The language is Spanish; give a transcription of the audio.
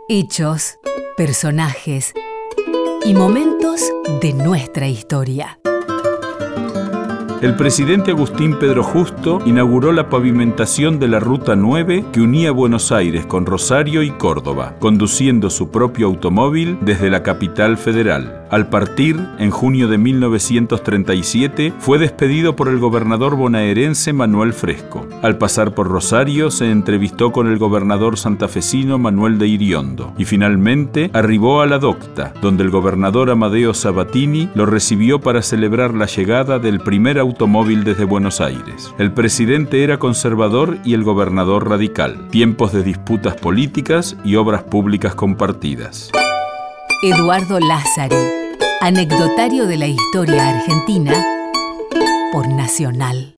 Hechos, personajes y momentos de nuestra historia. El presidente Agustín Pedro Justo inauguró la pavimentación de la Ruta 9 que unía Buenos Aires con Rosario y Córdoba, conduciendo su propio automóvil desde la capital federal. Al partir, en junio de 1937, fue despedido por el gobernador bonaerense Manuel Fresco. Al pasar por Rosario, se entrevistó con el gobernador santafesino Manuel de Iriondo y finalmente arribó a La Docta, donde el gobernador Amadeo Sabatini lo recibió para celebrar la llegada del primer automóvil desde Buenos Aires. El presidente era conservador y el gobernador radical. Tiempos de disputas políticas y obras públicas compartidas. Eduardo Lázari, anecdotario de la historia argentina por Nacional.